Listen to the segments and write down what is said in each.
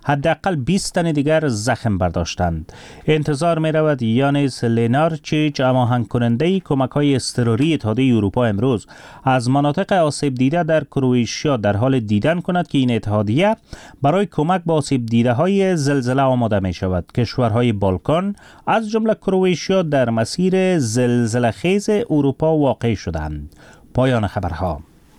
حداقل 20 تن دیگر زخم برداشتند. انتظار می رود یانس لینارچیچ، هماهنگ کننده کمک‌های اضطراری اتحادیه اروپا، امروز از مناطق آسیب دیده در کرواتیا در حال دیدن کند که این اتحادیه برای کمک به آسیب دیده های زلزله آماده می شود. کشورهای بالکان از جمله کرواتیا در مسیر زلزله خیز اروپا واقع شدند. پایان خبرها.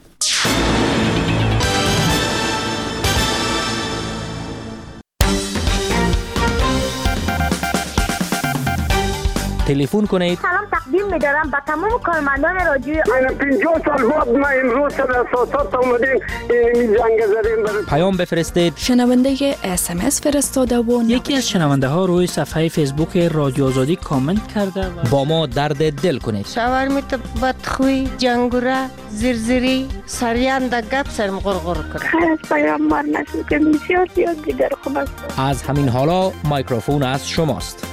تلفن کنید. سلام تقدیم می‌دارم به تمام کارمندان رادیوی 50 سال بعد ما امروز در اساسات اومدیم این جنگ زدیم. پیام بفرستید. شنونده SMS فرستاده و یکی از شنونده ها روی صفحه فیسبوک رادیو آزادی کامنت کرده و با ما درد دل کنید. شاورمیت بدخوی، جنگوره، زرزری، سریان در گپ سرم غرغر کنه. خیلی از پیام مار نشد که بسیار دیگر خوب است. از همین حالا مایکروفون از شماست.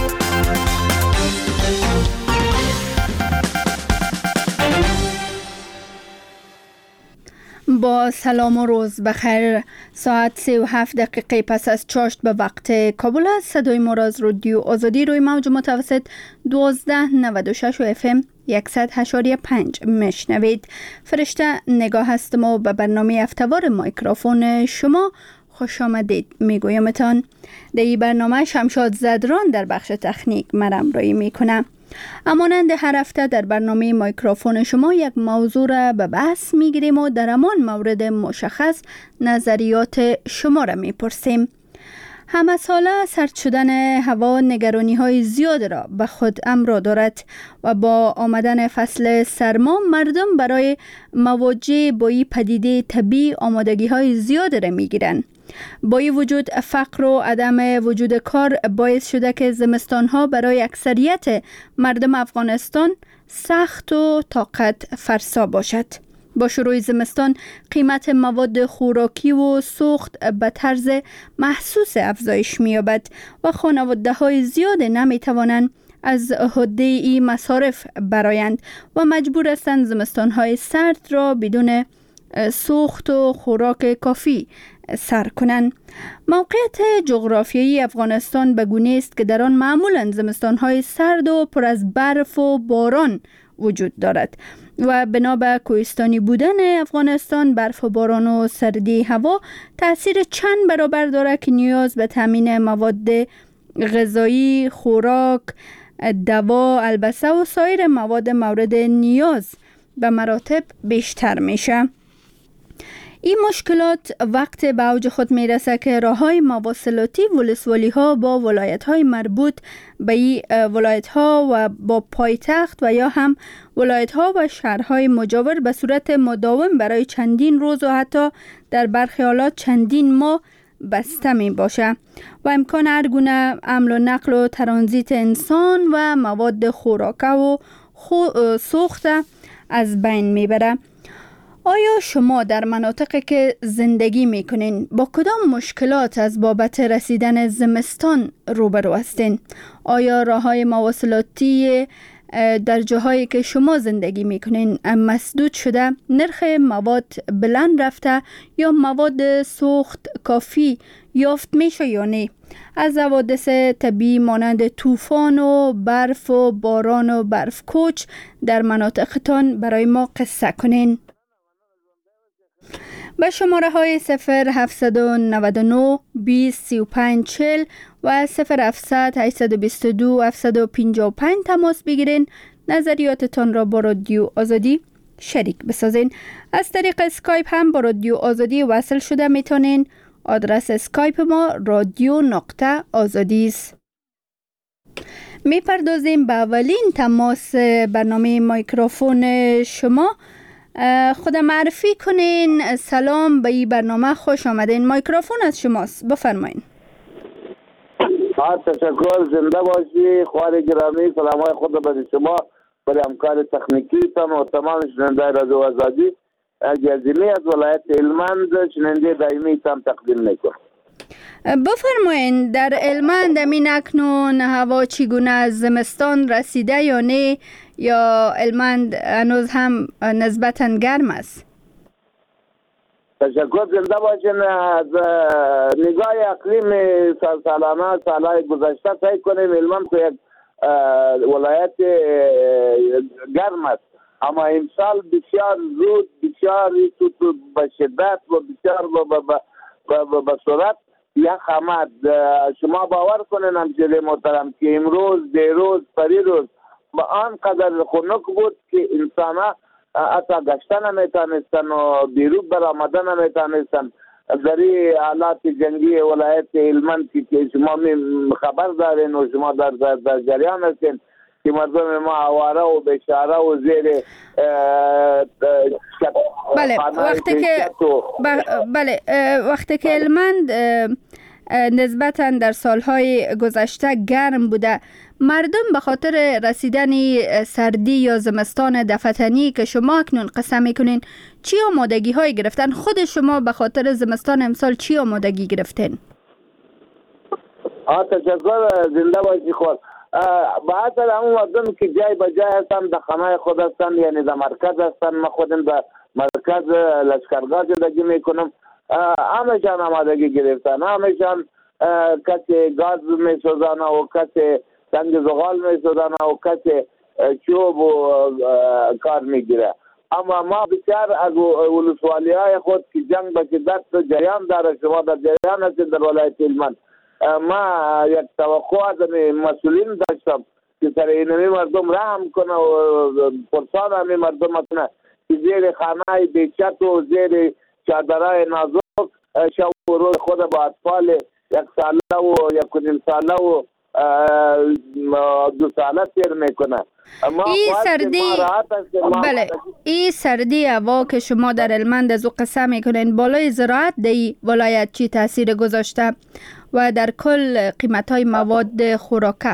با سلام و روز بخیر. ساعت 37 دقیقه پس از چاشت به وقت کابل است. صدای ما را از رادیو آزادی روی موج متوسط 1296 و FM 100.5 میشنوید. فرشته نگاه هستم و به برنامه افتوار مایکروفون شما خوش آمدید میگویمتان. در این برنامه شمشاد زدران در بخش تکنیک مرم رایی میکنم. امانند هر هفته در برنامه مایکروفون شما یک موضوع را به بحث میگیریم و در همان مورد مشخص نظریات شما را میپرسیم. همه ساله سرد شدن هوا نگرانی های زیاد را به خود همراه دارد و با آمدن فصل سرما مردم برای مواجه با این پدیده طبیعی آمادگی های زیاد را میگیرند. با این وجود فقر و عدم وجود کار باعث شده که زمستان ها برای اکثریت مردم افغانستان سخت و طاقت فرسا باشد. با شروع زمستان قیمت مواد خوراکی و سوخت به طرز محسوس افزایش می‌یابد و خانواده های زیاد نمی توانند از عهده این مصارف برآیند و مجبور هستند زمستان های سرد را بدون سوخت و خوراک کافی سر کنند. موقعیت جغرافیایی افغانستان به گونه است که در آن معمولاً زمستان‌های سرد و پر از برف و باران وجود دارد و بنا به کوهستانی بودن افغانستان برف و باران و سردی هوا تأثیر چند برابر دارد که نیاز به تامین مواد غذایی، خوراک، دوا، البسه و سایر مواد مورد نیاز به مراتب بیشتر میشه. این مشکلات وقت به اوج خود میرسه که راههای مواصلاتی ولسوالی‌ها با ولایت‌های مربوط به این ولایت‌ها و با پایتخت و یا هم ولایت‌ها و شهرهای مجاور به صورت مداوم برای چندین روز و حتی در برخی حالات چندین ماه بسته می باشه و امکان هر گونه حمل و نقل و ترانزیت انسان و مواد خوراکه و سوخت از بین میبره. آیا شما در مناطقی که زندگی میکنین با کدام مشکلات از بابت رسیدن زمستان روبرو هستین؟ آیا راههای مواصلاتی در جاهایی که شما زندگی میکنین مسدود شده، نرخ مواد بلند رفته یا مواد سوخت کافی یافت میشه یا نه؟ از حوادث طبیعی مانند طوفان و برف و باران و برف کوچ در مناطقتان برای ما قصه کنین. به شماره های 0799 20 35 40 و 0700 822 755 تماس بگیرین. نظریاتتان را با رادیو آزادی شریک بسازین. از طریق اسکایپ هم با رادیو آزادی وصل شده میتونین. آدرس اسکایپ ما radio.azadi است. میپردازیم به اولین تماس برنامه مایکروفون شما. خودم معرفی کنین. سلام، به این برنامه خوش آمدین. مایکروفون از شماست، بفرمایین. تشکر، زنده باشی. خواهر گرامی، سلامای خود به شما، به همکار تکنیکی تان و تمام شنونده رادیو آزادی جزیره از ولایت هلمند شنونده دائمی تان تقدیم میکنم. بفرمایین، در هلمند امین اکنون هوا چگونه از زمستان رسیده یا نه، یا هلمند هنوز هم نسبتاً گرم است؟ تشکر، زنده باشین. از نگاه اقلیم سالهای گذشته سعی کنیم هلمند که یک ولایت گرم است، اما امسال بسیار زود، بسیار به شدت و بسیار به سرعت یخ آمد. شما باور کنین همچنین محترم که امروز، دیروز، پریروز با آنقدر خنک بود که انسان ها حتی گشتن نمیتونستن و بیرون برآمدن نمیتونستن. در این حالات جنگی ولایت هلمند که شما خبر دارین و شما در جریان هستین که مردم ما آواره و بیچاره و زیر وقتی که هلمند نسبتاً در سالهای گذشته گرم بوده، مردم به خاطر رسیدن سردی یا زمستان دفتنی که شما اکنون قصه میکنین چی آمادگی های گرفتن؟ خود شما به خاطر زمستان امسال چی آمادگی گرفتین؟ تشکر، زنده باشی خود. بعد همون مردم که جای به جای هستن در خانه خود هستن، یعنی در مرکز هستن، ما خودم در مرکز لشکرگاه زندگی میکنم، همشان آمادگی گرفتن. همشان کسی گاز میسوزانه و کسی سنگ زغال میسوزانه و کسی چوب و کار میگیره. اما ما بسیار از ولسوالی های خود که جنگ به شدت جریان داره، شما در جریان هستید در ولایت هلمند، ما یک توقع از مسئولین داشتم که سر اینمی مردم رحم کنه و پرسان همی مردم کنه که زیر خانه بیچت و زیر چادرهای نازک شب و روز خود با اطفال 1 ساله و 1.5 ساله و 2 ساله تیر میکنه. این سردی هوا که شما در هلمند از او قصه میکنین بالای زراعت در این ولایت چی تاثیر گذاشته و در کل قیمت های مواد خوراکه؟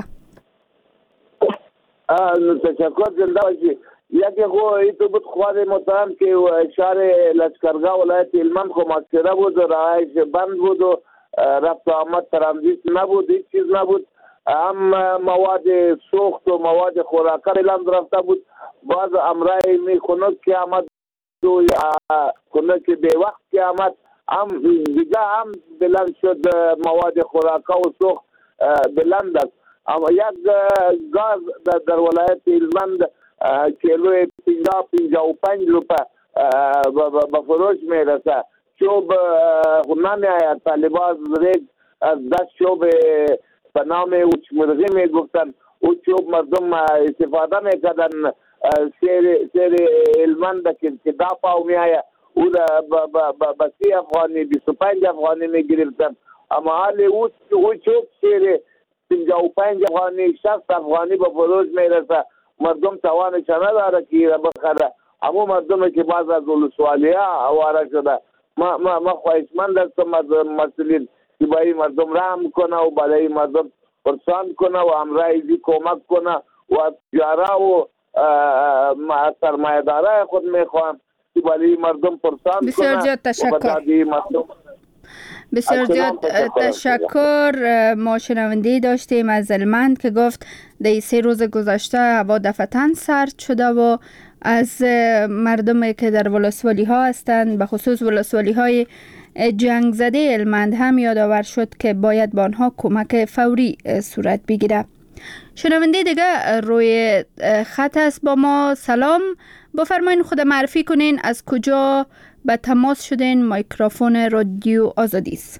تشکر، زنده باشی. یکی ایتو بود خواهد محترم که شهر لشکرگاه ولایت هلمند خو مسکره بود و رهایش بند بود و رفت آمد ترانزیت نبود، هیچ چیز نبود. هم مواد سوخت و مواد خوراکه بلند رفته بود. بعض امرای می خنک که آمد و خنک به وقت که آمد هم دیگه هم بلند شد، مواد خوراکه و سوخت بلند است. اما یک گاز در ولایت هلمند کیلو 55 روپه به فروش میرسه. چوب نمی آید، طالبان ریگ از 10 چوب به نام اوچ مرغی میگفتن، او چوب مردم استفاده میکردن. سیر هلمند که دا پاو می آید او به 30 افغانی 25 افغانی میگرفتن، اما حال او چوب سیر 55 افغانی 60 افغانی به فروش میرسه. مردم توانش نداره که را بخره. اما مردم که بعض از ولسوالی ها آواره شده، ما خواهشمند هستم از مسئولین که برای مردم رحم کنه و برای مردم پرسان کنه و همراهی کمک کنه و از تجاره و سرمایه داره خود میخوام که برای مردم پرسان کنه. بسیار زیاد تشکر. بسیار زیاد تشکر. ما شنونده داشتیم از هلمند که گفت در 3 روز گذشته هوا دفعتاً سرد شده و از مردم که در ولسوالی ها هستند، به خصوص ولسوالی های جنگ زده هلمند هم یادآور شد که باید با آنها کمک فوری صورت بگیره. شنونده دیگه روی خط است با ما. سلام، بفرمایید خود معرفی کنین، از کجا به تماس شدین؟ میکروفون رادیو آزادی است.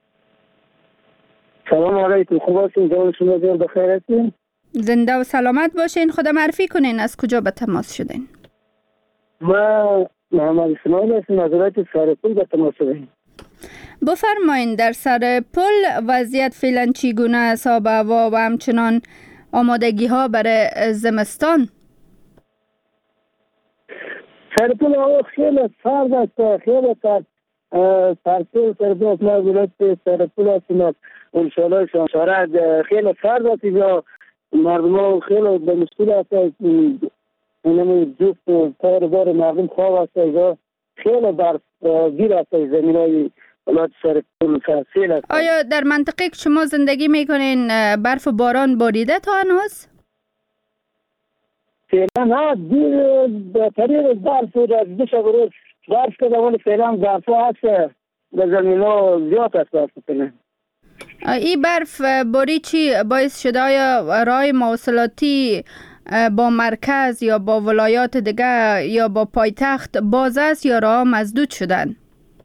سلام علیکم، خوب هستین؟ جان شما بخیر هستین؟ زنده و سلامت باشین. خود معرفی کنین، از کجا به تماس شدین؟ ما محمد اسماعیل هستم، از ولایت سرپل به تماس شدیم. بفرمایین در سرپل وضعیت فعلا چگونه است؟ آب و هوا و همچنان آمادگی ها برای زمستان؟ سرپل هوا خیلی سرد است، خیلی سرد. سرپل ما ولایت سرپل هستیم، انشاءالله شهر خیلی سرد است. اینجا مردم ها خیلی به مشکل است. اینم جفت و بار مردم خواب است. اینجا خیلی برف گیر است زمین های ولایت سرپل سیل است. آیا در منطقه که شما زندگی میکنین برف و باران باریده تا هنوز؟ فعلا ها دیر به طریق برف و دو شب روز برف که دوان فعلا برف ها هست به زمین ها زیاد است برف کنه. این برف باری چی باعث شده؟ آیا راه مواصلاتی با مرکز یا با ولایات دیگه یا با پایتخت باز است یا راه مسدود شدن؟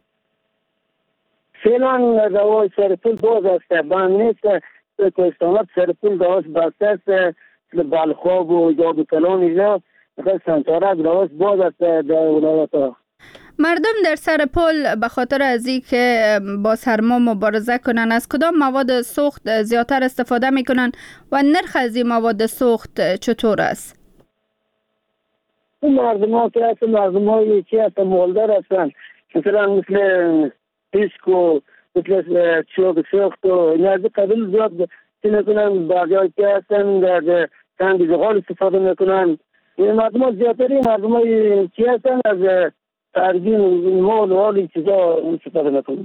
فعلا دوای سرپول باز است، بند نیست که استانات سرپول دواز بسته است، بلخواب و جاب کلان اینجا سنتارک دواز باز است در ولایات ها. مردم در سر پل به خاطر از این که با سرما مبارزه کنن از کدام مواد سوخت زیادتر استفاده میکنن و نرخ از این مواد سوخت چطور است؟ این مردم ها که هست مردم های چی هست مولدر هستن، مثلا مثل پیسک و مثل چوب سوخت و نزد قبل زیاد چی نکنن، باقی که هستن در سنگ زغال استفاده میکنن. این مردم ها زیادتری مردم های چی هستن از ترگین مال و حالی چیزا استفاده میکنن.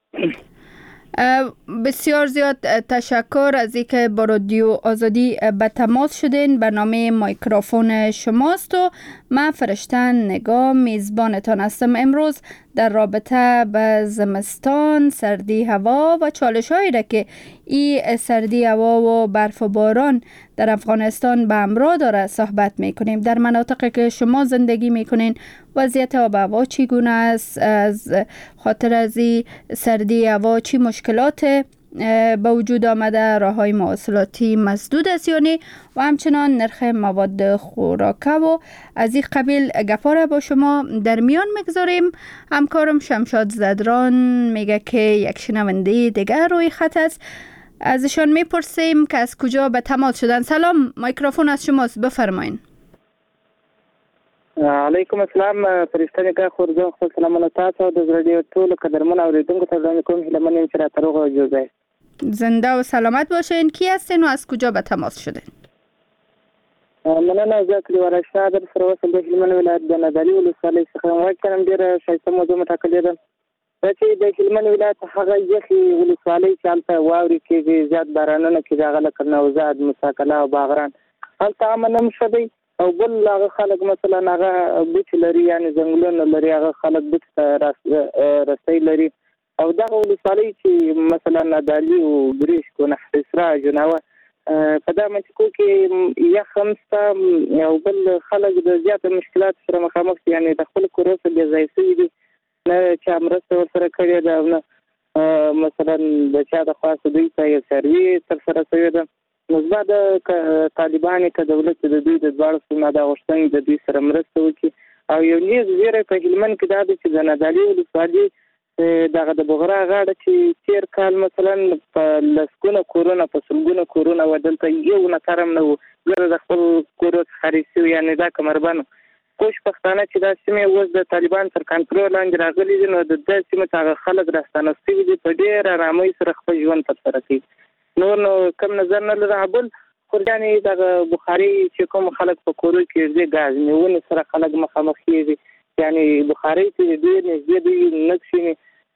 بسیار زیاد تشکر از اینکه با رادیو آزادی به تماس شدین. برنامه مایکروفون شماست و من فرشتن نگاه میزبانتان هستم. امروز در رابطه به زمستان، سردی هوا و چالش هایی را که این سردی هوا و برف و باران در افغانستان به همراه داره صحبت میکنیم. در مناطقی که شما زندگی میکنین وضعیت آب و هوا چگونه است؟ از خاطر از این سردی هوا چی مشکلات به وجود آمده؟ راههای مواصلاتی مسدود است یا نه؟ و همچنان نرخ مواد خوراکه و از این قبیل گپا را با شما در میان میگذاریم. همکارم شمشاد زدران میگه که یک شنونده دیگر روی خط است. ازشان میپرسیم که از کجا به تماس شدن. سلام، میکروفون از شماست، بفرمایین. علیکم السلام. فرشته نگاه خورزان خپل سلامونه تاسو د رادیو ټول قدرمن اوریدونکو ته وړاندې کوم. هیله منم چې راته روغ او جوړ زنده و سلامت باشین. کی هستین و از کجا به تماس شدین؟ مننه. زه کلیوال شادر سره وصل د هلمند ولایت د نادعلي ولسوالۍ څخه واکرم. ډېره ښایسته موضوع مټاکلې ده چې د هلمند ولایت هغه یخي ولسوالۍ چې هلته واورې کېږي، زیات بارانونه کېږي، هغه لکه نوزاد، موسی او باغران هلته امن هم ښه دی. او بل هغه خلک مثلا هغه بوټي لري، یعنې ځنګلونه لري، هغه خلک بوټي ته رسۍ لري. او دغه ولسوالۍ چې مثلا نادعلي او ګریشک او نحسرا جناوه په دا منطقو کې یخ هم شته او بل خلک د زیاته مشکلات سره مخامخ دي، یعنې د خپل کور څخه بې ځای شوي دي، نه چا مرسته ورسره کړې ده، نه مثلا د چا د خوا دوی ته یو سروي ترسره شوې ده. نو زما د طالبانو که دولت د دوی د دواړو سیمو دا غوښتنې د دوی سره مرسته وکړي. او یو نیز ویره په هلمند کې دا ده چې د نادعلي ولسوالۍ دغه د بغرا غاړه چې تیر کال مثلا په لسګونه کورونه په سلګونه کورونه و دلته یو نفر هم نه و ګره د خپل کور څخه خارج شوي، یعنې دا کمربند کوش پښتانه چې دا سیمې اوس د طالبان تر کنټرول لاندې راغلي دي، نو د دې سیمې ته هغه خلک راستانه شوي دي، په ډېر ارامۍ سره خپل ژوند ترسره کوي. نو کم نظر نه لرم. بل خورجانې دغه بخاري چې کوم خلک په کورو کې دي ګاز نیونې سره خلک مخامخ کېږي، یعنې بخاري چې ډېر نږدې دوی نه کښېني،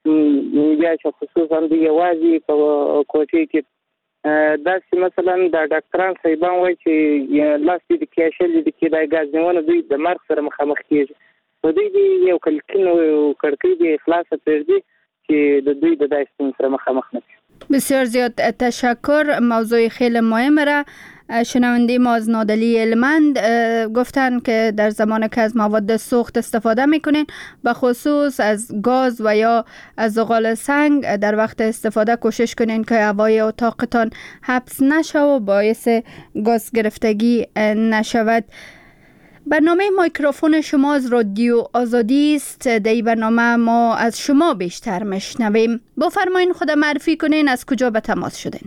بیا چې خصوصا دوی یوازې په کوټې کې داسې مثلا د ډاکټران صاحبان وایي چې لاس دې کې شل دې کې دا ګاز نیونه دوی د مرګ سره مخامخ کېږي. نو دوی دې یو کلکین او کړکۍ دې خلاصه پرېږدي چې د دوی د داسې ستونزې سره مخامخ نه شي. بسیار زیاد تشکر. موضوع خیلی مهم را شنونده ما از نادعلی هلمند گفتن که در زمان که از مواد سوخت استفاده میکنین به خصوص از گاز و یا از زغال سنگ در وقت استفاده کوشش کنین که هوای اتاقتان حبس نشه و باعث گاز گرفتگی نشود. برنامه میکروفون شما از رادیو آزادی است. در این برنامه ما از شما بیشتر میشنویم. بفرمایین خود معرفی کنین، از کجا به تماس شدین؟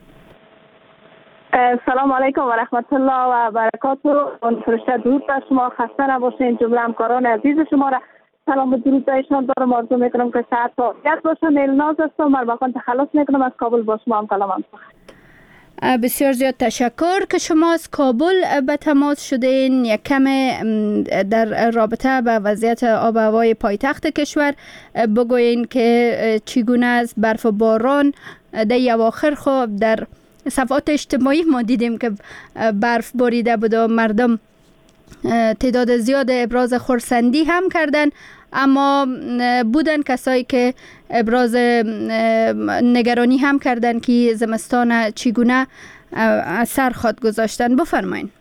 سلام علیکم و رحمت الله و برکاته. فرشته درود بر شما، خسته نباشین. جمله همکاران عزیز شما را سلام و درود بهشان دارم. آرزو میکنم که صحت و عافیت باشن. الناز هستم، مربقان تخلص میکنم از کابل. با شما هم کلام. بسیار زیاد تشکر که شما از کابل به تماس شدین. یک کم در رابطه با وضعیت آب و هوای پایتخت کشور بگوین که چگونه است. برف و باران در اواخر خوب در صفحات اجتماعی ما دیدیم که برف باریده بود و مردم تعداد زیاد ابراز خرسندی هم کردن. اما بودن کسایی که ابراز نگرانی هم کردن که زمستان چگونه اثر خود گذاشتن. بفرمایید.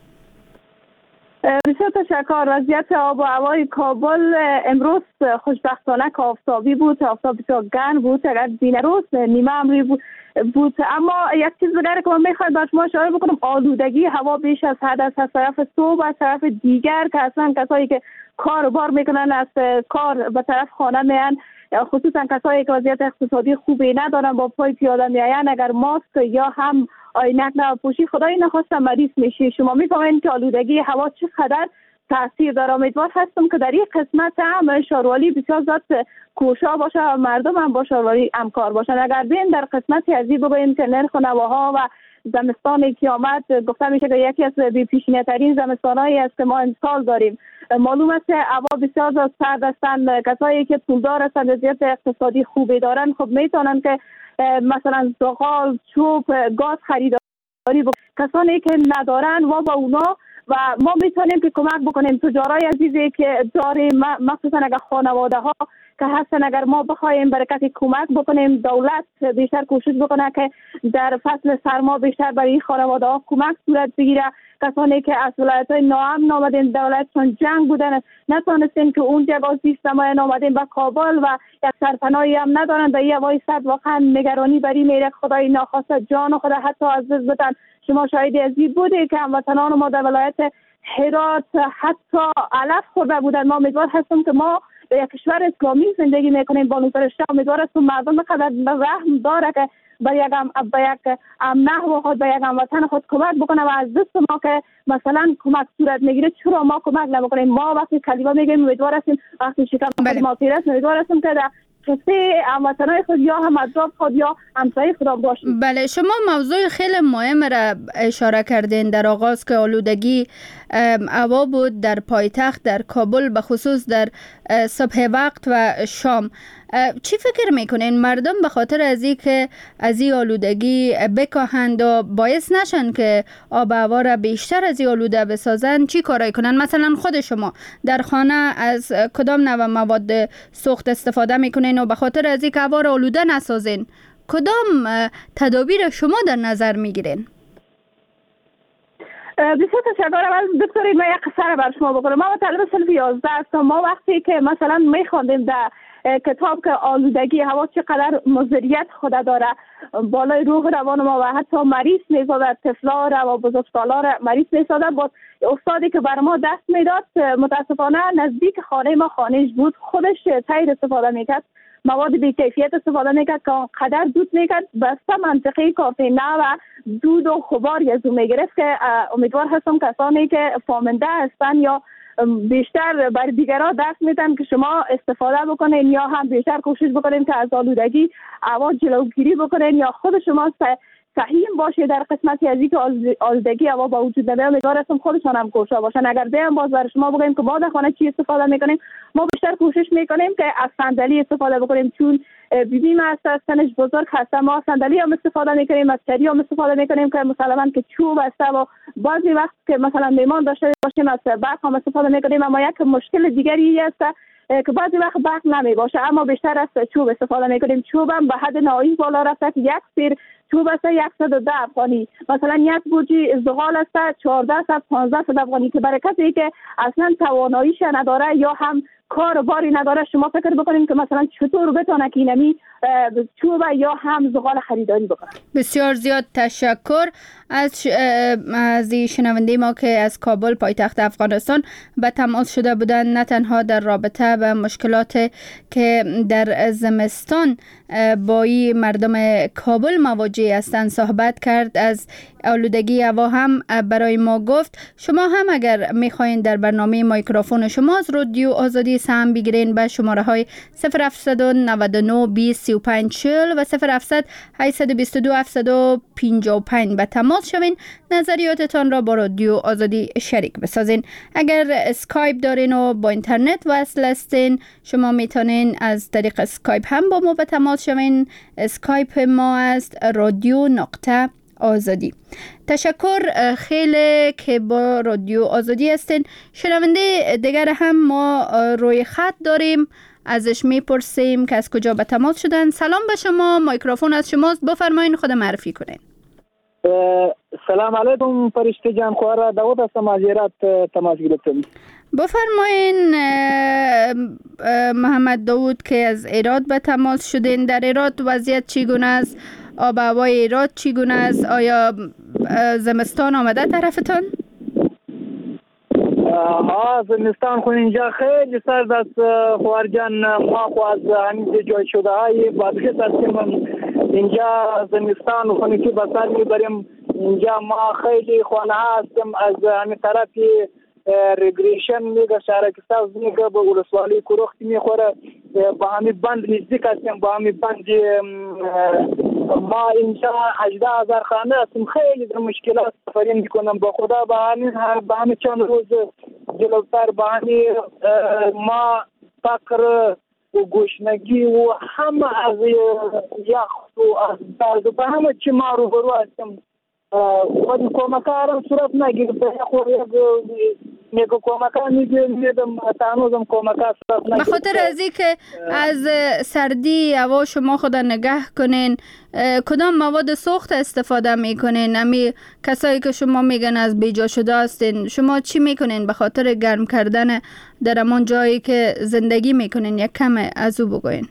بسیار تشکر. وضعیت آب و هوای کابل امروز خوشبختانه که آفتابی بود، آفتاب بسیار گرم بود، اگر دین روز نیمه امری بود. اما یک چیز دیگر که من میخوایم با شما اشاره بکنم، آلودگی هوا بیش از حد است. از طرف صبح، از طرف دیگر که اصلا کسایی که کار و بار میکنن از کار به طرف خانه میان، خصوصا کسایی که وضعیت اقتصادی خوبی ندارن، با پای پیاده میاین، اگر ماسک یا هم عینک نپوشی خدای نخواسته مریض میشی. شما میفهمین که آلودگی هوا چقدر تاثیر داره. امیدوار هستم که در این قسمت هم شاروالی بسیار زیاد کوشا باشه و مردم هم با شاروالی همکار باشن. اگر بین در قسمتی از این بگوییم که نرخ نواها و زمستانی که آمد، گفته میشه که یکی از بی‌پیشینه ترین زمستانایی است که ما امسال داریم. معلوم است که هوا بسیار زیاد سرد هستند. کسایی که پولدار هستند، وضعیت اقتصادی خوبی دارن، خب میتونن که مثلا زغال، چوب، گاز خریداری کسانی که ندارن و با اونا و ما میتونیم که کمک بکنیم. تجارای عزیزی که داریم، مخصوصا اگر خانواده ها که هستن، اگر ما بخوایم برکت کمک بکنیم، دولت بیشتر کوشش بکنه که در فصل سرما بیشتر برای خانواده ها کمک صورت بگیره. کسانی که از ولایت های ناامن آمدین، دولتشون جنگ بودن، نتونستین که اونجا با زیست نمایان آمدین به کابل و یک سرپناهی هم ندارن، به یه هوای سرد واقعا نگرانی بری میره. خدای ناخواسته جان خدا حتی از دست بدن. شما شاهدی از این بوده که هموطنان ما در ولایت هرات حتی علف خورده بودن. ما امیدوار هستم که ما به یک کشور اسلامی زندگی میکنیم. بانو فرشته امیدوار هستم مردم قدر رحم داره که به یک نحو خود به یک هموطن خود کمک بکنه و از دست ما که مثلا کمک صورت میگیره چرا ما کمک نمیکنیم. ما وقتی کلمه میگیم امیدوار هستیم، وقتی شکم خود ما تیر است امیدوار هستیم که در قصه هموطنای خود یا هم اطراف خود یا همسایه خود باشیم. بله، شما موضوع خیلی مهم را اشاره کردین در آغاز که آلودگی هوا بود در پایتخت در کابل، به خصوص در صبح وقت و شام. چی فکر میکنین مردم به خاطر از این که از این آلودگی بکاهند و باعث نشن که آب هوا را بیشتر از این آلوده بسازن، چی کارایی کنن؟ مثلا خود شما در خانه از کدام نوع مواد سوخت استفاده میکنین و به خاطر از این که هوا را آلوده نسازین کدام تدابیر شما در نظر میگیرین؟ بسیار تشکر. اول دکتر ما یک قصه را بر شما بکنم. ما طالب صنف 11 هستم. ما وقتی که مثلا میخواندیم در کتاب که آلودگی هوا چقدر مضریت خود داره بالای روح روان ما و حتی مریض میزاده، طفلا را و بزرگسالا را مریض میزاده، با استادی که بر ما دست میداد متاسفانه نزدیک خانه ما خانهش بود، خودش تیر استفاده میکرد، مواد بی کیفیت استفاده میکرد که قدر دود میکرد، بسته منطقه کافی نه و دود و غبار از اون میگرفت که امیدوار هستم کسانی که فهمنده هستن یا بیشتر برای دیگران درس میدن که شما استفاده بکنین یا هم بیشتر کوشش بکنین که از آلودگی هوا جلوگیری بکنین یا خود شما صحیح باشه در قسمتی از اینکه آلودگی هوا با وجود نمیاد. امیدوار هستم خودشان هم کوشا باشن. اگر بیم باز برای شما بگیم که ما در خانه چی استفاده میکنیم، ما بیشتر کوشش میکنیم که از صندلی استفاده بکنیم، چون بیبیم هست سنش بزرگ هست، ما صندلی هم استفاده میکنیم، از چری هم استفاده میکنیم که مسلما که چوب است و بعضی وقت که مثلا میمان داشته باشیم از برق هم استفاده میکنیم. اما یک مشکل دیگری است که بعضی وقت برق نمی باشه اما بیشتر از چوب استفاده میکنیم. چوب هم به حد نهایی بالا رفته که یک سیر چوب است 110 افغانی، مثلا یک بوجی زغال است 14 تا 15 افغانی که برای کسی که اصلا تواناییش نداره یا هم کار باری نداره شما فکر بکنید که مثلا چطور بتونه که اینمی چوب یا هم زغال خریداری بکنه. بسیار زیاد تشکر از شنونده ما که از کابل پایتخت افغانستان به تماس شده بودند، نه تنها در رابطه با مشکلات که در زمستان با مردم کابل مواجه هستند صحبت کرد، از آلودگی هوا هم برای ما گفت. شما هم اگر میخواین در برنامه مایکروفون شما از رادیو آزادی سهم بگیرین به شماره های 0799 20 35 40 و 0700 822 755 به تماس شوین، نظریاتتان را با رادیو آزادی شریک بسازین. اگر اسکایپ دارین و با اینترنت وصل هستین شما میتونین از طریق اسکایپ هم با ما به تماس شوین. اسکایپ ما است رادیو نقطه آزادی. تشکر خیلی که با رادیو آزادی هستین. شنونده دیگر هم ما روی خط داریم، ازش میپرسیم که از کجا به تماس شدن. سلام به شما، میکروفون از شماست، بفرمایین خود معرفی کنین. سلام علیکم فرشته جان، خوارا داود هستم از ایراد تماس گرفتم. بفرمایین محمد داود که از ایراد به تماس شدین. در ایراد وضعیت چگونه است؟ آب و هوای ایراد چگونه است؟ آیا زمستان آمده طرفتان؟ زمستان خو اینجا خیلی سرد است خوار جان. ما خو از همین جای شده های بادغیس هستیم. اینجا زمستان خونی که بسر میبریم. اینجا ما خیلی خانه هستیم از همین طرفی ریگریشن میگه شهرکستاز میگه به ولسوالی کروختی میخوره. با همین بند نزدیک هستیم. با همین بند ما اینجا 18,000 خانه هستیم. خیلی در مشکلات سفرین میکنم با خدا. با همین چند روز جلوتر با همین ما فقر و گوشنگی و همه از یخ و از درد و به همه چی ما روبرو هستیم. خود کمکارم صورت نگیرده. خود یک کمکار میدم تانوزم کمکار صورت نگیرده. به خاطر از این که از سردی هوا شما خود نگه کنین، کدام مواد سوخت استفاده میکنین؟ امی کسایی که شما میگن از بیجا شده هستین، شما چی میکنین به خاطر گرم کردن در امان جایی که زندگی میکنین؟ یک کم از او بگوین.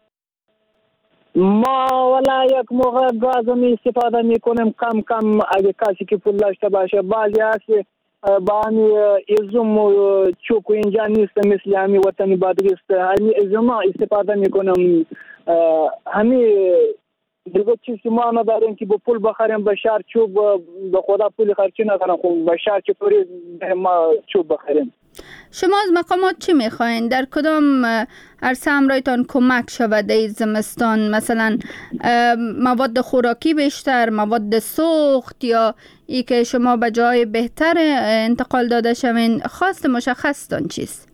ما ولا یک موقع گاز می استفاده میکنیم کم کم اگه کسی که پول داشته باشه. بعضی هست با همی ازوم و چوک اینجا نیست مثل همی وطنی بادغیس. همی ازوم استفاده میکنم. همی دیگه چیزی ما نداریم که با پول بخریم به شهر چوب. به خدا پول خرچی نکنم خب به شهر چطوری ما چوب بخریم. شما از مقامات چی میخواین؟ در کدام عرصه همراهتان کمک شود در زمستان؟ مثلا مواد خوراکی بیشتر، مواد سوخت، یا ای که شما به جای بهتر انتقال داده شوین؟ خواست مشخصتان چیست؟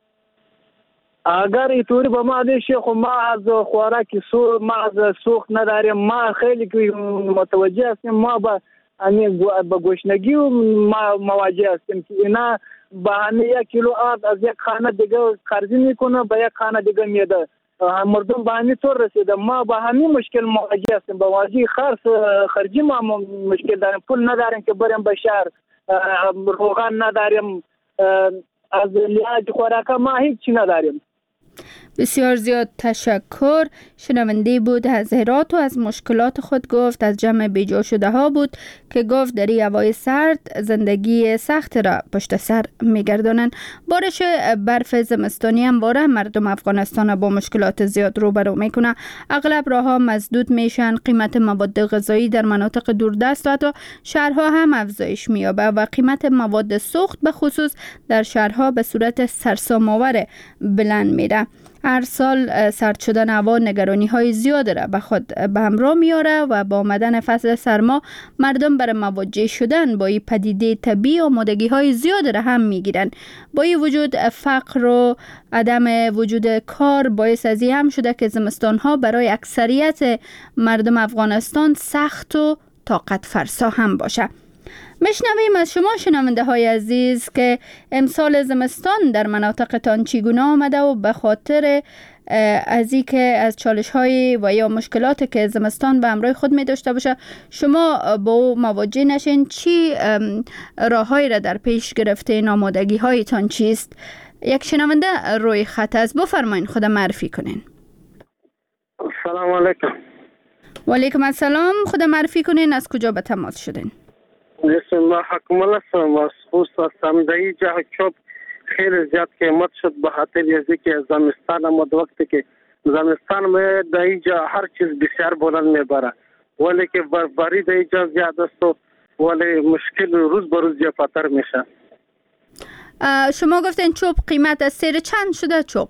اگر اینطوری به ما دیشه خب ما از خوراکی ما از سوخت نداریم. ما خیلی متوجه هستیم. ما با گوشنگی و مواجه هستیم که اینا با همه 1 کیلو آب از یک خانه دیگه خرجی میکنه به یک خانه دیگه میده. مردم به همین طور رسیده. ما با همین مشکل مواجه هستیم. با واجی خرجی ما مشکل داریم. پول نداریم که بریم به شهر. روغن نداریم. از لحاظ خوراک ما هیچ چی نداریم. بسیار زیاد تشکر. شنونده بود از هرات و از مشکلات خود گفت. از جمع بیجا شده ها بود که گفت در هوای سرد زندگی سخت را پشت سر میگردانند. بارش برف زمستانی هم باره مردم افغانستان با مشکلات زیاد روبرو میکنه. اغلب راهها مسدود میشن. قیمت مواد غذایی در مناطق دوردست و حتی شهرها هم افزایش مییابه و قیمت مواد سوخت به خصوص در شهرها به صورت سرسام‌آور بلند میره. هر سال سرد شدن هوا نگرانی های زیاد را به خود به همراه میاره و با آمدن فصل سرما مردم برای مواجه شدن با این پدیده طبیعی آمادگی های زیاد را هم میگیرن. با این وجود فقر و عدم وجود کار باعث از این هم شده که زمستان ها برای اکثریت مردم افغانستان سخت و طاقت فرسا هم باشه. میشنویم از شما شنونده های عزیز که امسال زمستان در مناطقتان چگونه آمده و به خاطر از این که از چالش های و یا مشکلات که زمستان به همراه خود می داشته باشه شما با او مواجه نشین. چی راههایی را در پیش گرفته؟ آمادگی هایتان چیست؟ یک شنونده روی خط است، بفرمایین خود معرفی کنین. سلام علیکم. و علیکم السلام. خود معرفی کنین، از کجا به تماس شدین؟ بسم الله حکم الله هستم از خوست هستم. در اینجا چوب خیلی زیاد قیمت شد به خاطر از اینکه زمستان آمد. وقتی که زمستان می در اینجا هر چیز بسیار بلند میبره ولی که برفباری در اینجا زیاد است و ولی مشکل روز به روز زیادتر میشه. شما گفتین چوب قیمت از سیر چند شده چوب؟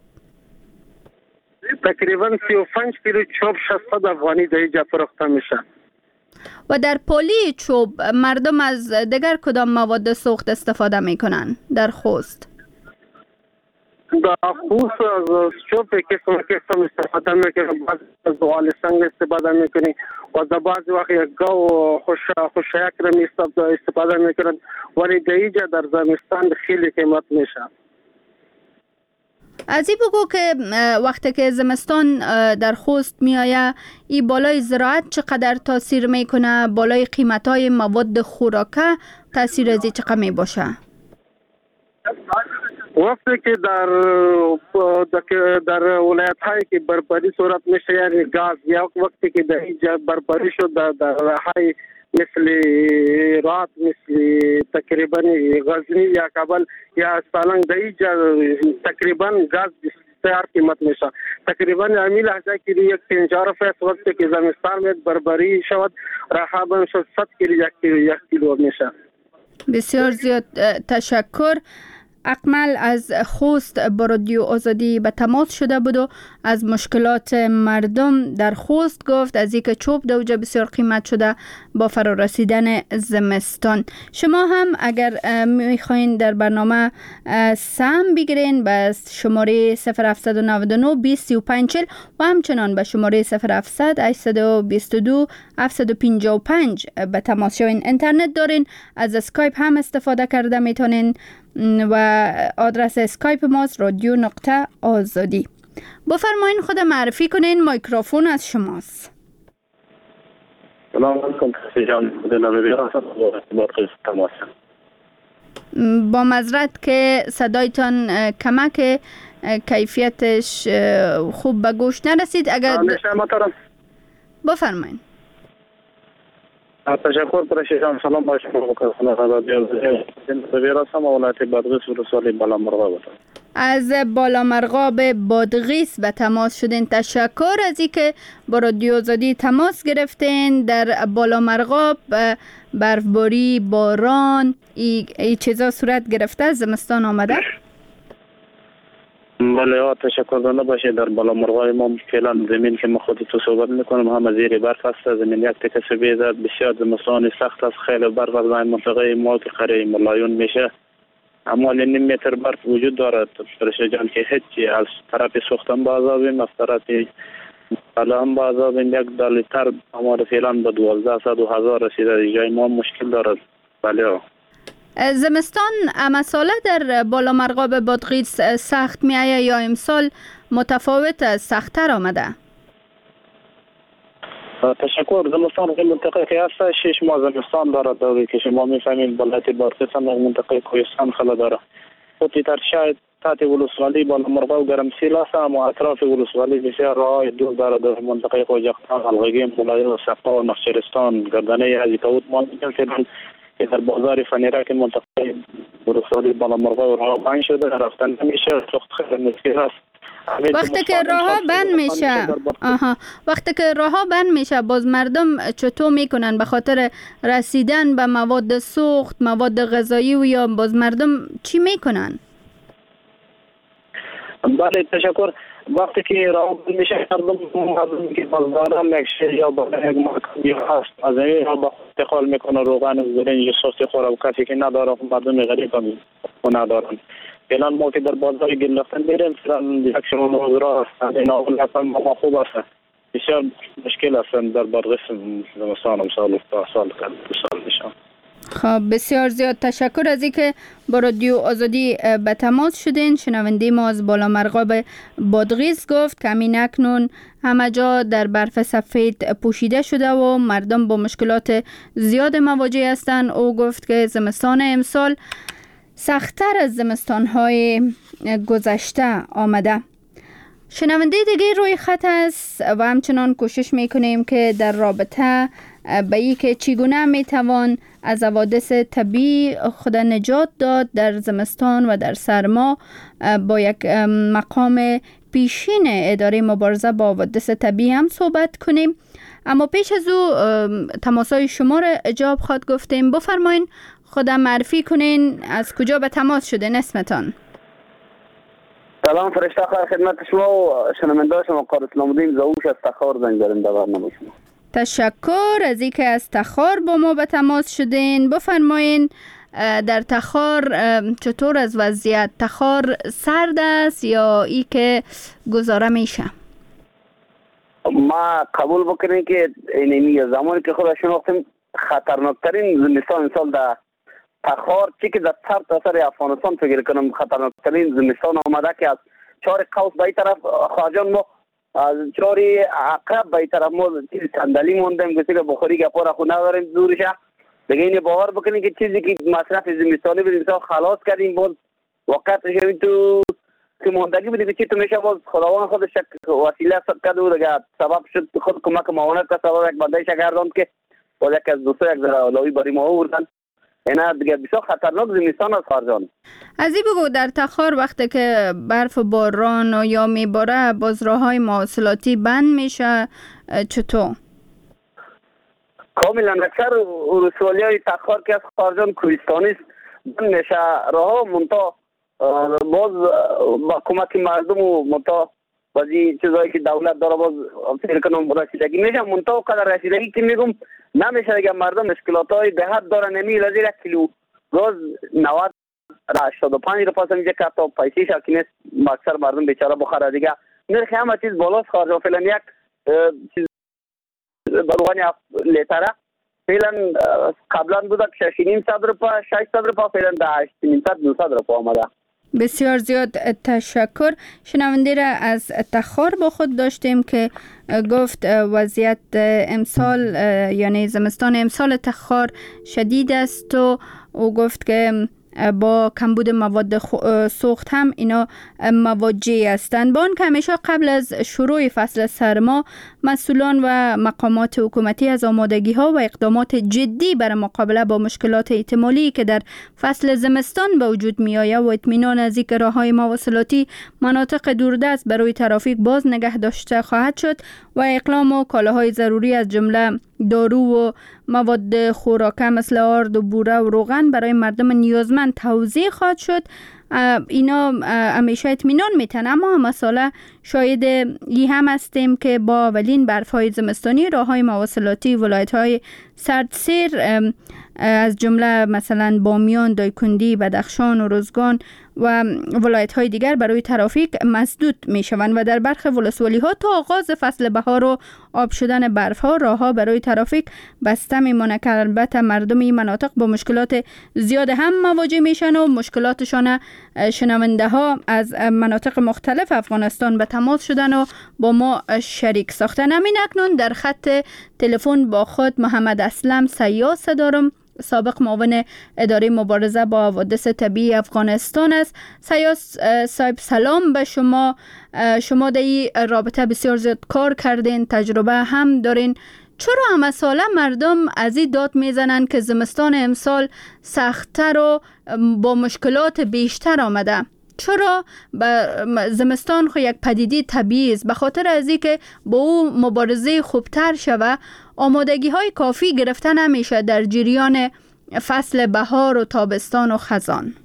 تقریبا 35 کیلو چوب 600 افغانی در اینجا فروخته میشه. و در پلی چوب مردم از دیگر کدام مواد سوخت استفاده میکنن در خوست؟ در خوست از چوب قسم استفاده میکنیم، بعضی از دوال سنگ استفاده میکنیم و در بعضی وقت یک گاو خوشک را استفاده میکنند، ولی در اینجا در زمستان خیلی قیمت میشه. از این بگو که وقتی که زمستان در خوست میآید این بالای زراعت چقدر تاثیر میکنه، بالای قیمتای مواد خوراکه تاثیر از این چقدر می باشه؟ وقتی که در ولایت هایی که بربری صورت میشه، یعنی گاز، یا وقتی که در اینجا بربری شد در های مثل رات، مثل تقریبا غزنی یا کابل یا سالنگ، در اینجا تقریبا گاز بسیار قیمت میشه. تقریبا امیل لحظه که یک 50 فیصد وقتی که زمستان میاد بربری شود رخابن شد 100 یک کیلو میشه. بسیار زیاد تشکر. اکمل از خوست با رادیو آزادی به تماس شده بود و از مشکلات مردم در خوست گفت، از اینکه چوب دوجه بسیار قیمت شده با فرا رسیدن زمستان. شما هم اگر میخواین در برنامه سهم بگیرین به شماره 0799 2035 و همچنان به شماره 0700 822 755 به تماس شوین. اینترنت دارین، از اسکایپ هم استفاده کرده میتونین و آدرس اسکایپ ماست رادیو.آزادی. بفرمایین خود معرفی کنین، میکروفون از شماست. سلام علیکم جان، با معذرت که صدایتان کمک کیفیتش خوب به گوش نرسید. اگر بفرمایین. تشکر پرشیدم. سلام با شما ولایت بادغیس ولسوالی بالامرغاب بود. از بالامرغاب بادغیس به تماس شدین. تشکر از اینکه با رادیو آزادی تماس گرفتین. در بالامرغاب برفباری، باران ای چیزا صورت گرفته؟ زمستان آمده؟ بله تشکر باشه. در بالامرغاب ما فعلا زمین که ما خود تو صحبت میکنم هم زیر برف است. زمین یک تکه سبیه زد، بسیار زمستان سخت است. خیلی برف از منطقه ما که قریب ملایون میشه، اما نیم متر برف وجود دارد پرشه جان که هیچی از طرف سوختن بازابیم، از طرف بالا هم بازابیم. یک دلیتر هماره فعلا به 12,000 رسیده. جای ما مشکل دارد. بله زمستان امساله در بالامرغاب بادغیس سخت می آید یا امسال متفاوت سخت‌تر آمده؟ تشکر. زمستان که منطقه که هست 6 ماه زمستان دارد. دوری که شما میفهمید ولایت بادغیس هم منطقه کوهستان خلا داره. خودی تر شاید تحت ولسوالی بالامرغاب گرمسیر است، اما اطراف ولسوالی بسیار راه دور دارد. در منطقه خوجقان، حلقه‌گیم، مولایو، سقا، نخچرستان، گردنه عزیزکوت ما می‌بینیم که در بازار فنیرک منطقه ولسوالی بالامرغاب راه بند شده، رفتن نمیشه. سخت خیلی مشکل است. وقتی که راه‌ها بند میشه باز مردم چطور میکنن به خاطر رسیدن به مواد سوخت، مواد غذایی و یا باز مردم چی میکنن؟ بله تشکر. وقتی که راه بند میشه مردم که بازار هم یک شهر یا با یک مکان هست از این را با انتقال میکنه. روغن برنج سوست خوره و کسی که نداره مردم غریب هم ندارن. فعلا ما که در بازار گرفتن میریم یک شما موضوع است. این اول ما خوب است. بسیار مشکل است در بادغیس زمستان سال میشم. خب بسیار زیاد تشکر از اینکه با رادیو آزادی به تماس شدین. شنونده ما از بالامرغاب بادغیس گفت که همین اکنون همه جا در برف سفید پوشیده شده و مردم با مشکلات زیاد مواجه هستند. او گفت که زمستان امسال سخت‌تر از زمستان‌های گذشته آمده. شنونده دیگه روی خط است و همچنان کوشش میکنیم که در رابطه به این که چگونه میتوان از حوادث طبیعی خود نجات داد در زمستان و در سرما با یک مقام پیشین اداره مبارزه با حوادث طبیعی هم صحبت کنیم. اما پیش از او تماسای شما را جواب خواد گفتیم. بفرمایین خودم معرفی کنین، از کجا به تماس شده اسمتان؟ سلام فرشته خیر خدمت شما و شنونده شما. قاری اسلام الدین زووش از تخار زنگ داریم در برنامه شما. تشکر از اینکه از تخار با ما به تماس شدین. بفرمایین در تخار چطور از وضعیت؟ تخار سرد است یا ای که گذاره میشه؟ ما قبول بکنیم که اینمی زمانی که خود شناختیم خطرناکترین زمستان امسال در تخار چی که در سر تا سر افغانستان فکر کنم خطرناکترین زمستان آمده که از چهار قوس به این طرف خواجان ما از چهار عقرب به این طرف ما صندلی موندیم گوشی که بخوری گپا را خود نداریم دورشه دیگه این باور بکنیم که چیزی که مصرف زمستانی بدیم مثلا خلاص کردیم باز وقت شویم تو که موندگی بودیم که چی تو میشه باز خداوند خودش وسیله سد کرده بود دیگه سبب شد خود کمک معاونت که سبب یک بنده شگردان که باز یک از دوستا یک ذره علاوی باری ما آوردن اینا دیگه بسیار خطرناک زمستان است خارجان. از این بگو در تخار وقتی که برف و باران یا میباره باز راههای مواصلاتی بند میشه چطور؟ کاملا اکثر ولسوالی های تخار که از خارجان کوهستانی است بند میشه راه منتها باز با کمک مردم و منتها بعضی چیزایی که دولت داره باز فکر کنم رسیدگی میشه منتها قدر رسیدگی که میگم نمیشه دیگه مردم مشکلات های دهات داره نمیره زیر 1 کیلو گاز 90 85 روپیه میشه که تا پیسه شاکی نیست اکثر مردم بیچاره بخوره دیگه نرخ همه چیز بالاست خارج فعلا یک چیز بروغان لیتره فعلا قبلا بوده 6.5 روپیه 600 روپیه فعلا در 8.5 200 روپیه آمده. بسیار زیاد تشکر. شنونده را از تخار با خود داشتیم که گفت وضعیت امسال یعنی زمستان امسال تخار شدید است و او گفت که با کمبود مواد سوخت هم اینا مواجه هستند. با آن که همیشه قبل از شروع فصل سرما مسئولان و مقامات حکومتی از آمادگی ها و اقدامات جدی برای مقابله با مشکلات احتمالی که در فصل زمستان به وجود می آید و اطمینان از اینکه راههای مواصلاتی مناطق دوردست برای ترافیک باز نگه داشته خواهد شد و اقلام و کالاهای ضروری از جمله دارو و مواد خوراکه مثل آرد و بوره و روغن برای مردم نیازمند توزیع خواهد شد. اینا همیشه اطمینان میتن، اما مسئله شاید ای هم هستیم که با اولین برف‌های زمستانی راه‌های مواصلاتی ولایت‌های سردسیر از جمله مثلا بامیان، دایکندی، بدخشان و روزگان و ولایت‌های دیگر برای ترافیک مسدود میشوند و در برخی ولسوالی‌ها تا آغاز فصل بهار و آب شدن برف‌ها راه‌ها برای ترافیک بسته میمونه که البته مردم این مناطق با مشکلات زیاد هم مواجه میشن و مشکلاتشان شنونده ها از مناطق مختلف افغانستان به تماس شدن و با ما شریک ساختن. همین اکنون در خط تلفن با خود محمد اسلم سیاس دارم، سابق معاون اداره مبارزه با حوادث طبیعی افغانستان است. سیاس صاحب سلام به شما. شما در این رابطه بسیار زیاد کار کردین، تجربه هم دارین. چرا همه ساله مردم از این داد میزنن که زمستان امسال سخت‌تر و با مشکلات بیشتر آمده؟ چرا زمستان خو یک پدیده طبیعی است، به خاطر از اینکه با او مبارزه خوبتر شوه آمادگی های کافی گرفته نمیشه در جریان فصل بهار و تابستان و خزان.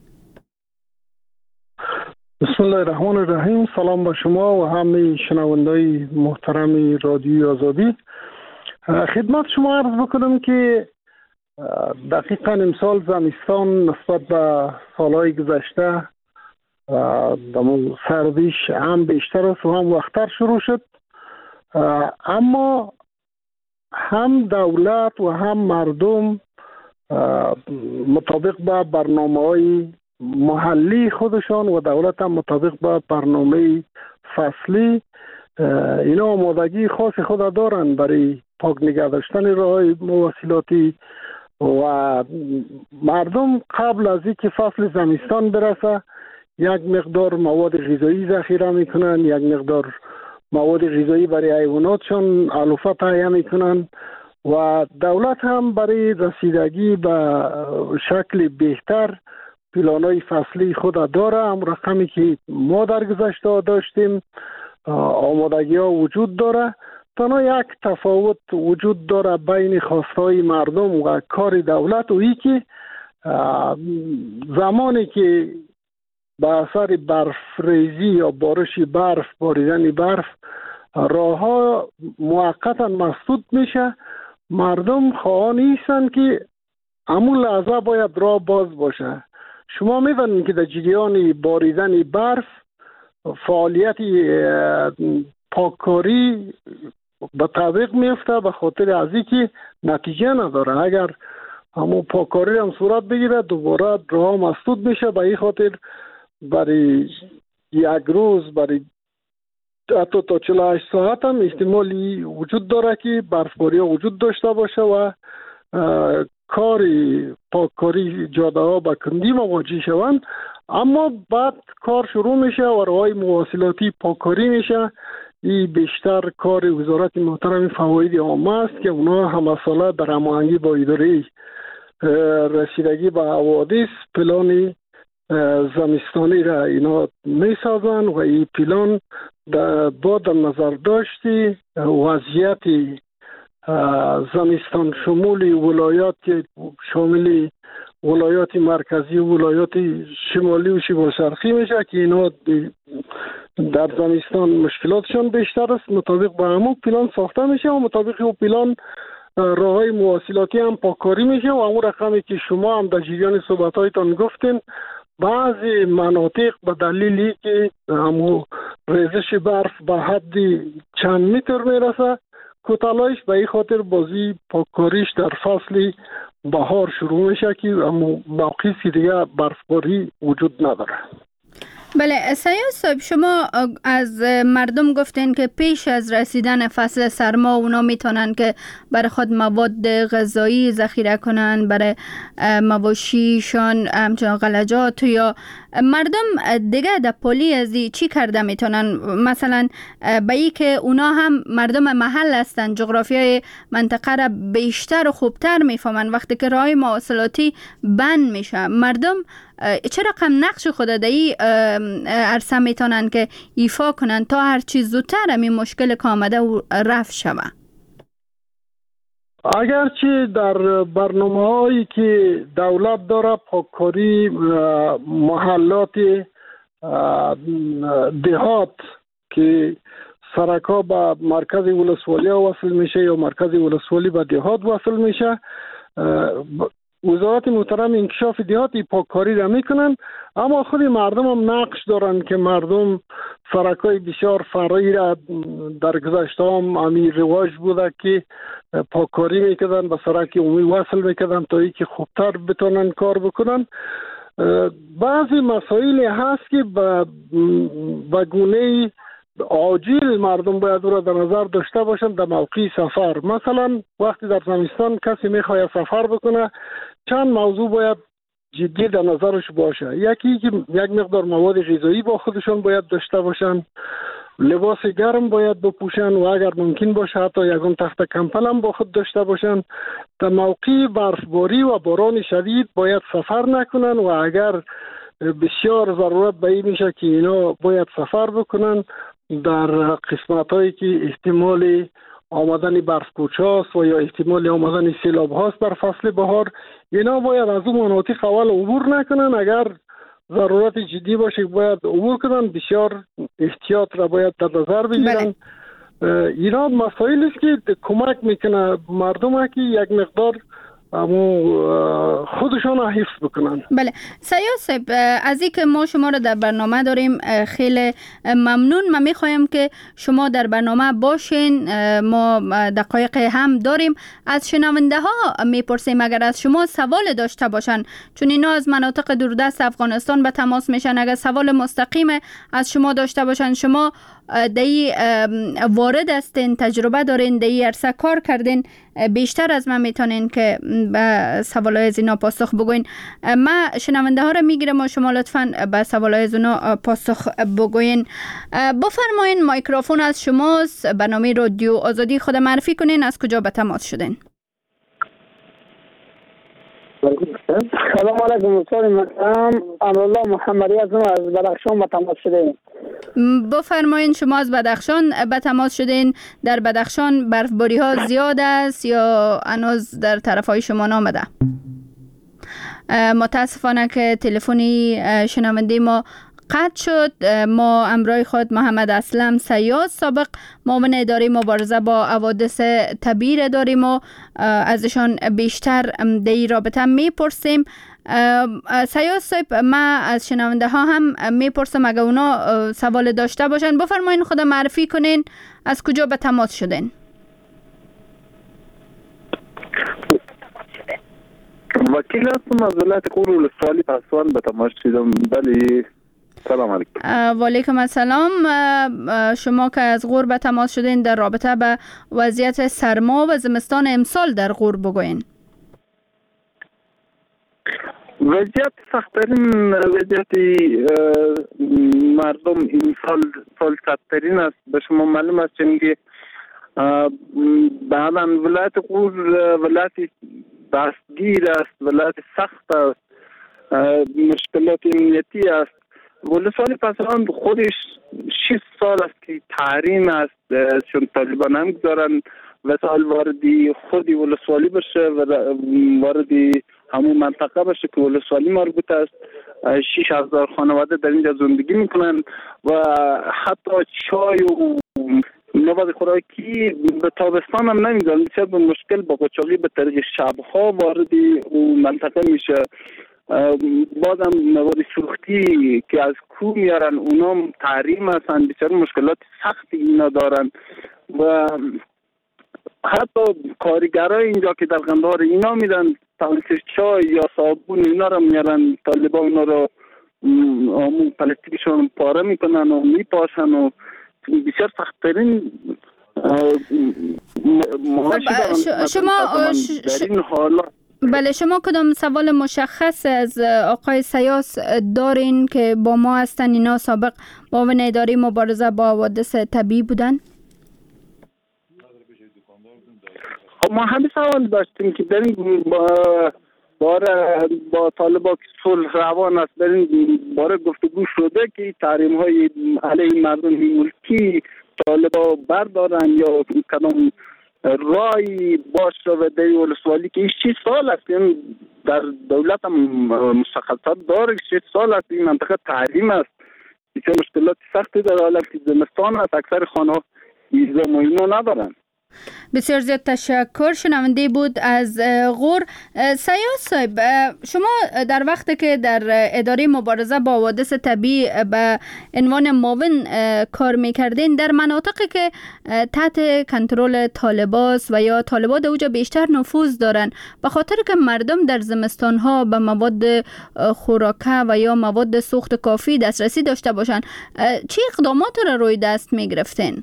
بسم الله الرحمن الرحیم. سلام با شما و همه شنوندای محترم رادیوی آزادی. خدمت شما عرض بکنم که دقیقاً امسال زمستان نسبت به سالهای گذشته سردیش هم بیشتر است و هم وقتتر شروع شد، اما هم دولت و هم مردم مطابق با برنامه‌های محلی خودشان و دولت هم مطابق با برنامه فصلی اینا آمادگی خاص خود دارند برای پاک نگه داشتن راه‌های مواصلاتی و مردم قبل از اینکه فصل زمستان برسه یک مقدار مواد غذایی ذخیره میکنن، یک مقدار مواد غذایی برای حیواناتشان علوفه تهیه میکنن و دولت هم برای رسیدگی به شکل بهتر پلانای فصلی خود داره. هم رقمی که ما در گذشته داشتیم آمادگی ها وجود داره. تنها یک تفاوت وجود داره بین خواستهای مردم و کار دولت و ای که زمانی که به اثر برف ریزی یا بارش برف، باریدن برف راه ها موقتا مسدود میشه، مردم خواهان نیستن که همون لحظه باید راه باز باشه. شما می‌دانید که در جریان باریدن برف فعالیت پاککاری به تعویق میفته به خاطر از اینکه نتیجه نداره. اگر همون پاککاری هم صورت بگیره دوباره راه مسدود میشه. به این خاطر برای یک روز برای حتی تا 48 ساعت هم احتمالی وجود داره که برفباری وجود داشته باشه و کاری پاککاری جاده ها به کندی مواجه شوند. اما بعد کار شروع میشه و راههای مواصلاتی پاککاری میشه. این بیشتر کار وزارت محترم فواید عامه است که اونا همه ساله در هماهنگی با اداره رسیدگی به حوادث پلان زمستانی را اینا میسازن و این پلان با در نظر داشتی وضعیت زمستان شمول ولایات که شامل ولایات مرکزی و ولایات شمالی و شمال شرقی میشه که اینا در زمستان مشکلاتشان بیشتر است. مطابق به همون پلان ساخته میشه و مطابق اون پلان راههای مواصلاتی هم پاککاری میشه و همون رقمی که شما هم در جریان صحبت‌هایتان گفتین بعضی مناطق به دلیلی که همون ریزش برف به حد چند متر میرسه کوتاهیش به این خاطر بازی پاککاریش در فصل بهار شروع میشه که موقعی که دیگه برفباری وجود نداره. بله سیاد صاحب، شما از مردم گفتین که پیش از رسیدن فصل سرما اونا میتونن که برای خود مواد غذایی ذخیره کنن برای مواشیشان، همچنان غلجات، یا مردم دیگه در پلی از چی کرده میتونن؟ مثلا به ای که اونا هم مردم محل هستن، جغرافیای منطقه را بیشتر و خوبتر میفهمن. وقتی که راه مواصلاتی بند میشه مردم چه رقم نقش خود در این عرصه میتونن که ایفا کنن تا هر چیز زودتر همین مشکل که آمده و رفع شود؟ اگرچه در برنامه هایی که دولت داره پاککاری محلات دهات که سرکا به مرکز ولسوالی وصل میشه یا مرکز ولسوالی به دهات وصل میشه، وزارت محترم انکشاف دهاتی پاککاری را میکنن. اما خود مردم هم نقش دارن که مردم سرکای بسیار فرعی را در گذشته هم امیر رواج بوده که پاککاری میکردن، به سرک عمومی وصل میکردن تا اینکه خوبتر بتونن کار بکنن. بعضی مسائلی هست که به گونه عاجل مردم باید او را در نظر داشته باشند در موقع سفر. مثلا وقتی در زمستان کسی میخواد سفر بکنه چند موضوع باید جدی در نظرش باشه. یکی که یک مقدار مواد غذایی با خودشون باید داشته باشن، لباس گرم باید بپوشن و اگر ممکن باشه حتی یکون تخت کمپل هم با خود داشته باشن. در موقع برفباری و باران شدید باید سفر نکنن و اگر بسیار ضرورت به این میشه که اینا باید سفر بکنن در قسمت هایی که احتمال آمدن برفکوچه است و یا احتمال آمدن سیلاب هاست در فصل بهار، اینا باید از اون مناطق اول عبور نکنن. اگر ضرورت جدی باشه باید عبور کنن، بسیار احتیاط را باید در نظر بگیرن. اینا مسائلی است که کمک میکنه مردم که یک مقدار خودشان حفظ بکنن. بله سیاد صاحب، از اینکه ما شما را در برنامه داریم خیلی ممنون. من میخوایم که شما در برنامه باشین، ما دقایق هم داریم. از شنونده ها میپرسیم اگر از شما سوال داشته باشن، چون اینا از مناطق دوردست افغانستان به تماس میشن، اگر سوال مستقیم از شما داشته باشن، شما دایی وارد هستین، تجربه دارین، دایی عرصه کار کردین، بیشتر از من میتونین که به سوالای از اینا پاسخ بگوین. من شنونده ها رو میگیرم و شما لطفاً به سوالای از اینا پاسخ بگوین. بفرمایین میکروفون از شماست. برنامه رادیو آزادی خود معرفی کنین، از کجا به تماس شدین؟ سلام علیکم دوستان محترم، امرالله محمدی هستم، از بدخشان به تماس شدیم. بفرمایین شما از بدخشان به تماس شدین. در بدخشان برفباری ها زیاد است یا هنوز در طرف های شما نامده؟ متاسفانه که تلفنی شنونده ما قطع شد. ما امرای خود محمد اسلم سیاد سابق معاون اداره مبارزه با حوادث طبیعی داریم و ازشان بیشتر در این رابطه میپرسیم. سیاد صاحب، ما از شنونده ها هم میپرسم اگه اونا سوال داشته باشن بفرمایین خود معرفی کنین، از کجا به تماس شدین؟ وکیل هستم از ولایت غور ولسوالی پسوان به تماس شدم. بله، سلام علیکم. و علیکم السلام. شما که از غور به تماس شدین در رابطه به وضعیت سرما و زمستان امسال در غور بگوین. وضعیت سخت‌ترین وضعیت مردم این سال سخت‌ترین است. به شما معلوم است که بعداً ولایت غور ولایت دستگیر است، ولایت سخت است، مشکلات امنیتی است. ولسوالی پسوان خودش 6 سال است که تحریم است، چون طالبان هم دارن وسایل واردی خودی ولسوالی بشه و واردی همون منطقه بشه که ولسوالی مربوط است. 6,000 خانواده در اینجا زندگی میکنن و حتی چای و مواد خوراکی به تابستان هم نمیدن. بسیار به مشکل با قاچاقی به طریق شبها واردی اون منطقه میشه. بازم مواد سوختی که از کوه میارن اونا تحریم هستن. بسیار مشکلات سختی اینا دارن و حتی کارگرای اینجا که در قندهار اینا میدن تولید چای یا صابون اینا رو میارن، طالبان اینا رو همون پلاستیکشون پاره میکنن و میپاشن و بسیار سخت‌ترین شما در این حالات. بله، شما کدام سوال مشخص از آقای سیاس دارین که با ما هستن؟ اینا سابق معاون اداره مبارزه با حوادث طبیعی بودن. ما همین سوال داشتیم که در این با طالبان که صلح روان است، در این باره گفتگو شده که تحریم های علیه مردم ملکی طالبان بردارن یا کدام رای باشه و در ولسوالی که 6 سال است، یعنی در دولت هم مشخصات داره 6 سال است این منطقه تحریم است. بسیار مشکلات سختی در حالت که زمستان است، اکثر خانه ها هیزم و اینا ندارن. بسیار زیاد تشکر. شنونده بود از غور. سیاس صاحب، شما در وقتی که در اداره مبارزه با حوادث طبیعی به عنوان معاون کار میکردین، در مناطقی که تحت کنترل طالباست و یا طالبان در اوجا بیشتر نفوذ دارن، به خاطر که مردم در زمستانها به مواد خوراکه و یا مواد سوخت کافی دسترسی داشته باشن، چه اقدامات را روی دست میگرفتین؟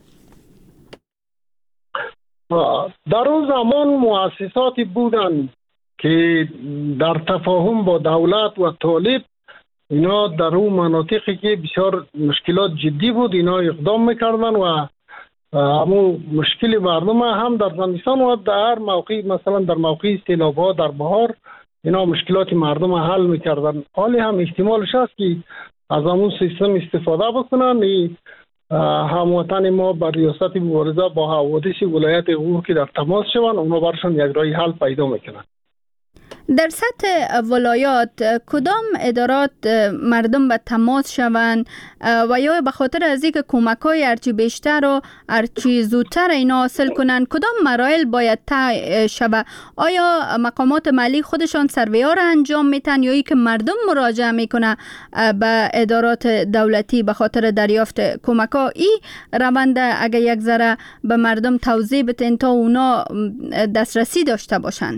در اون زمان مؤسساتی بودن که در تفاهم با دولت و طالب اینا در اون مناطقی که بسیار مشکلات جدی بود اینا اقدام میکردن و همون مشکل مردم هم در زمستان و در هر موقع، مثلا در موقع سیلاب‌ها در بهار اینا مشکلات مردم حل میکردن. حالی هم احتمالش هست که از همون سیستم استفاده بکنن. هموطن ما بر ریاست مبارزه با حوادث ولایت غور که در تماس شوند، اونا برشان یک راه حل پیدا میکنن. در سطح ولایات کدام ادارات مردم به تماس شوند و یا به خاطر از اینکه کمک‌های هرچی بیشتر و هرچی زودتر اینا حاصل کنن کدام مراحل باید طی شود؟ آیا مقامات محلی خودشان سروی‌ها را انجام میتن یا اینکه مردم مراجعه میکنه به ادارات دولتی به خاطر دریافت کمک‌ها؟ این روند اگه یک ذره به مردم توضیح بدین تا اونا دسترسی داشته باشن.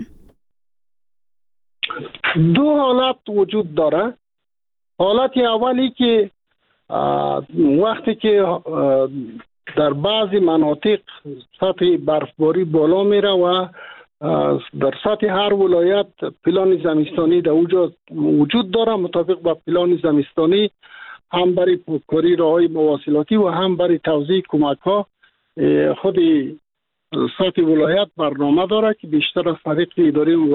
دو حالت وجود داره. حالت اولی که وقتی که در بعضی مناطق سطح برفباری بالا میره و در سطح هر ولایت پلان زمستانی در اونجا وجود داره، مطابق با پلان زمستانی هم برای پاککاری راههای مواصلاتی و هم برای توزیع کمک ها خود سطح ولایت برنامه داره که بیشتر از طریق اداره